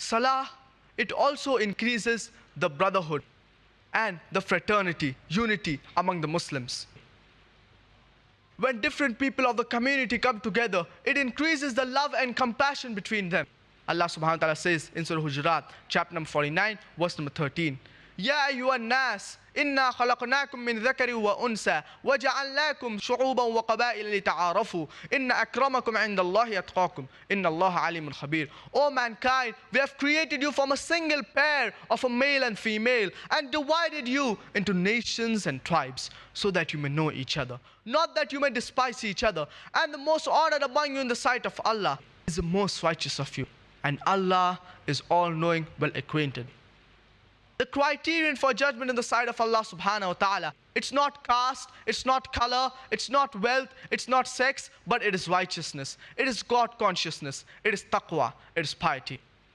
Salah, it also increases the brotherhood and the fraternity, unity among the Muslims. When different people of the community come together, it increases the love and compassion between them. Allah subhanahu wa ta'ala says in Surah Hujurat, chapter number 49, verse number 13. يا أيها الناس إنا خلقناكم من ذكر وأنثى وجعلناكم شعوبا وقبائل لتعارفوا إن أكرمكم عند الله يتقاكم إن الله عليم خبير. O mankind, we have created you from a single pair of a male and female and divided you into nations and tribes so that you may know each other, not that you may despise each other. And the most honored among you in the sight of Allah is the most righteous of you. And Allah is all-knowing, well-acquainted. The criterion for judgment in the sight of Allah subhanahu wa ta'ala, it's not caste, it's not color, it's not wealth, it's not sex, but it is righteousness. It is God consciousness. It is taqwa. It is piety.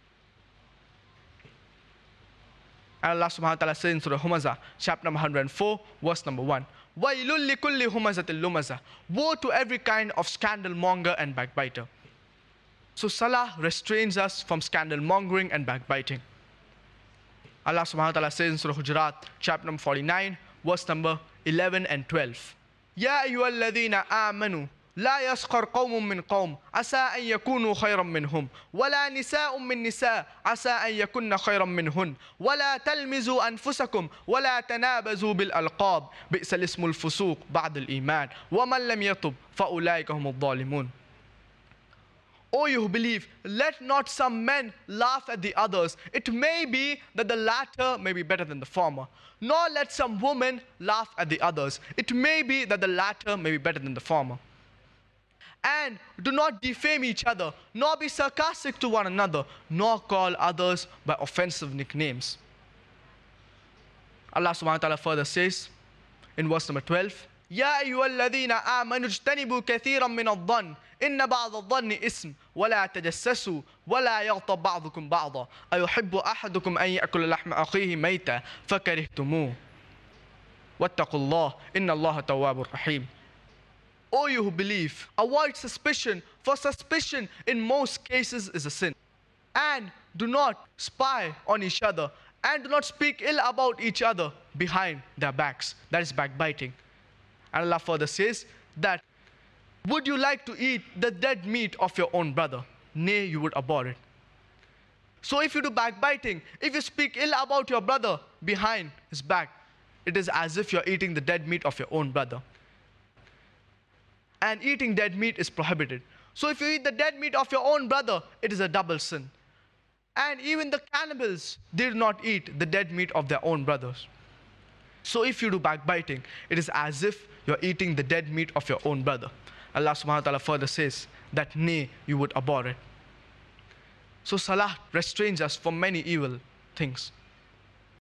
And Allah subhanahu wa ta'ala says in Surah Humazah, chapter number 104, verse number 1. وَيْلٌ لِكُلِّ هُمَزَةٍ لُمَزَةٍ. Woe to every kind of scandal monger and backbiter. So Salah restrains us from scandal mongering and backbiting. Allah subhanahu wa ta'ala says in Surah Hujurat, chapter number 49, verse number 11 and 12. يَا أَيُّهَا الَّذِينَ آمَنُوا لا يسخر قوم من قوم عسى أن يكونوا خيرا منهم ولا نساء من نساء عسى أن يكن خيرا منهن ولا تلمزوا أنفسكم ولا تنابزوا بالألقاب بئس الاسم الفسوق بعد الإيمان ومن لم يتب فأولئك هم الظالمون. O you who believe, let not some men laugh at the others. It may be that the latter may be better than the former. Nor let some women laugh at the others. It may be that the latter may be better than the former. And do not defame each other, nor be sarcastic to one another, nor call others by offensive nicknames. Allah subhanahu wa ta'ala further says in verse number 12, يا أيها الذين آمنوا اجتنبوا كثيرا من الظن إن بعض الظن إثم ولا تجسسوا ولا يغتب بعضكم بعضا أيحب أحدكم أن يأكل لحم أخيه ميتا فكرهتموه واتقوا الله إن الله تواب رحيم. O you who believe, avoid suspicion, for suspicion in most cases is a sin. And do not spy on each other, and do not speak ill about each other behind their backs. That is backbiting. And Allah further says that, would you like to eat the dead meat of your own brother? Nay, you would abhor it. So if you do backbiting, if you speak ill about your brother behind his back, it is as if you're eating the dead meat of your own brother. And eating dead meat is prohibited. So if you eat the dead meat of your own brother, it is a double sin. And even the cannibals did not eat the dead meat of their own brothers. So if you do backbiting, it is as if you're eating the dead meat of your own brother. Allah subhanahu wa ta'ala further says that nay, you would abhor it. So Salah restrains us from many evil things.